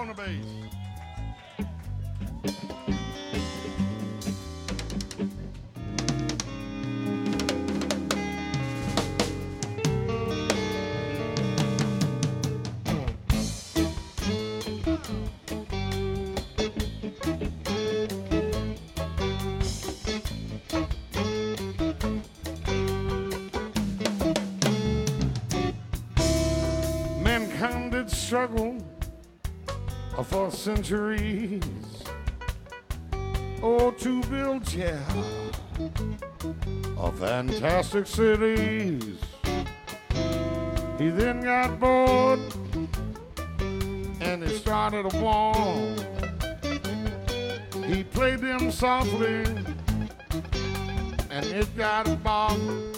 on the bass. Mankind did struggle for centuries, oh, to build, yeah, fantastic cities. He then got bored and he started a war. He played them softly and it got bogged.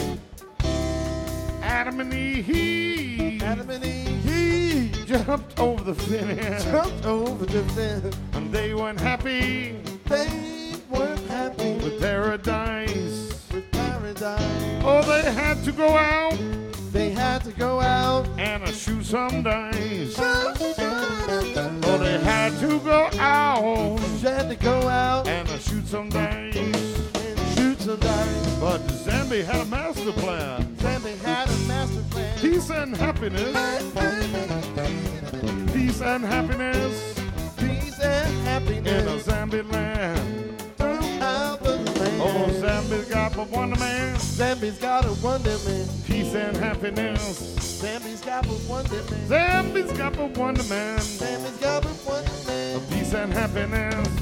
Adam and Eve jumped over the fence. And they weren't happy. With paradise. Oh, they had to go out. And shoot some dice. Oh, they had to go out. And shoot some dice. But Zambi had a master plan. Peace and happiness. Peace and happiness. In a Zambi land. Oh, Zambi's got but one man. Peace and happiness. Zambi's got but one man. Zambi's got but one man. Peace and happiness.